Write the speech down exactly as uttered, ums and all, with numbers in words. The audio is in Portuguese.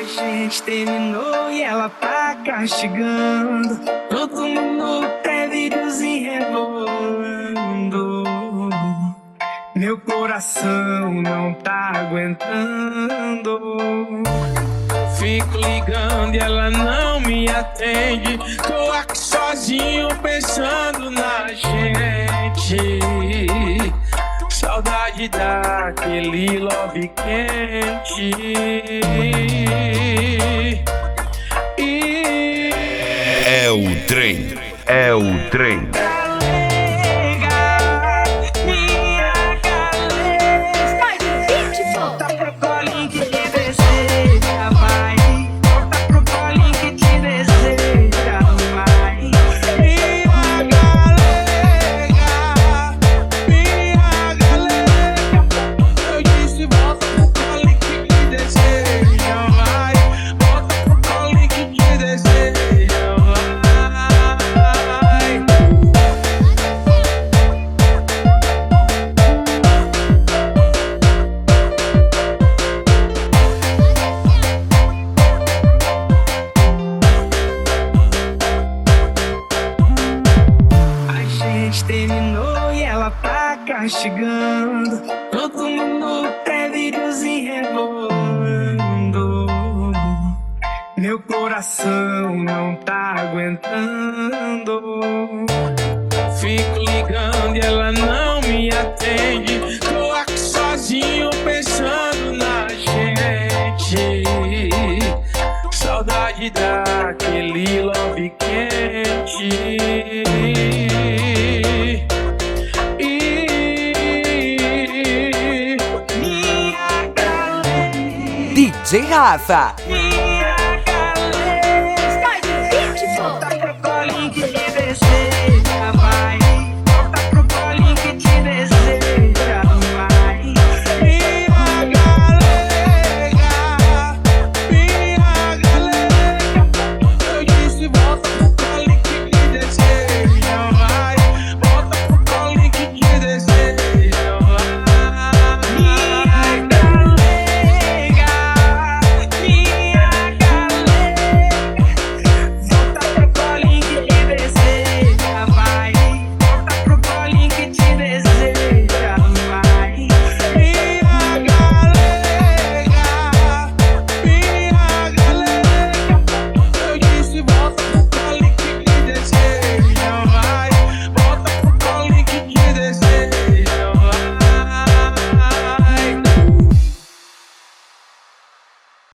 gente terminou e ela tá castigando. Todo mundo pré videozinho rebolando. Meu coração não tá aguentando. Fico ligando e ela não me atende. Tô aqui sozinho pensando na gente. Saudade daquele love quente. E... É o trem, é o trem. Terminou e ela tá castigando. Todo mundo pré videozinho rebolando. Meu coração não tá aguentando. Fico ligando e ela não me atende. Tô aqui sozinho pensando na gente. Saudade daquele love quente. D J Rafa.